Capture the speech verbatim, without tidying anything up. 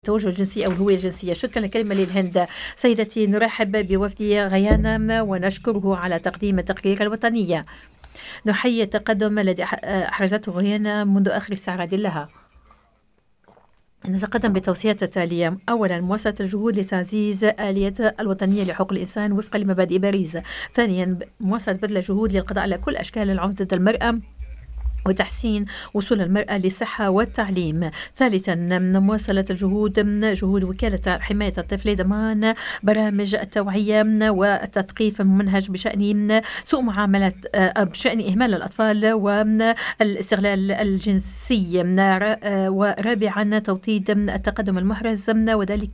التوجه الجنسي أو الهوية الجنسية. شكرا لكلمة للهند. سيدتي، نرحب بوفد غيانا ونشكره على تقديم التقرير الوطنية. نحيي التقدم الذي أحرزته غيانا منذ آخر استعراض لها. نتقدم بالتوصيات التالية. أولا، مواصلة الجهود لتعزيز آلية الوطنية لحقوق الإنسان وفقا لمبادئ باريس. ثانيا، مواصلة بذل الجهود للقضاء على كل أشكال العنف ضد المرأة وتحسين وصول المرأة للصحة والتعليم. ثالثا، مواصلة الجهود جهود وكالة حماية الطفل ضمان برامج التوعية والتثقيف الممنهج بشأن سوء معاملة بشأن إهمال الأطفال والاستغلال الجنسي. ورابعا، توطيد التقدم المحرز وذلك